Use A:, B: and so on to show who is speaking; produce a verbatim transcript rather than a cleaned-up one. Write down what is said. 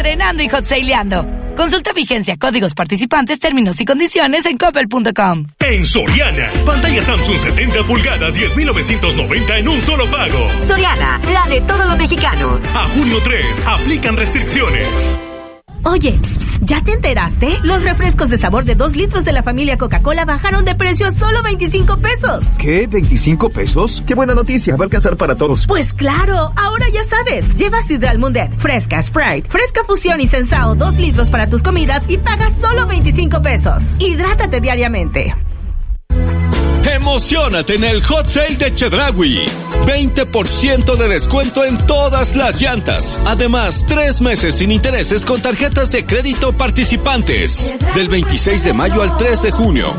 A: Estrenando y hot saleando. Consulta vigencia, códigos participantes, términos y condiciones en coppel punto com.
B: En Soriana, pantalla Samsung setenta pulgadas, diez mil novecientos noventa en un solo pago.
C: Soriana, la de todos los mexicanos.
B: A junio tres, aplican restricciones.
D: Oye, ¿ya te enteraste? Los refrescos de sabor de dos litros de la familia Coca-Cola bajaron de precio a solo veinticinco pesos.
E: ¿Qué? ¿veinticinco pesos? ¡Qué buena noticia! Va a alcanzar para todos.
D: Pues claro, ahora ya sabes. Lleva Sidral Mundet, Fresca Sprite, Fresca Fusión y Sensao dos litros para tus comidas y pagas solo veinticinco pesos. Hidrátate diariamente.
F: Emociónate en el Hot Sale de Chedraui. veinte por ciento de descuento en todas las llantas. Además, tres meses sin intereses con tarjetas de crédito participantes. Del veintiséis de mayo al tres de junio.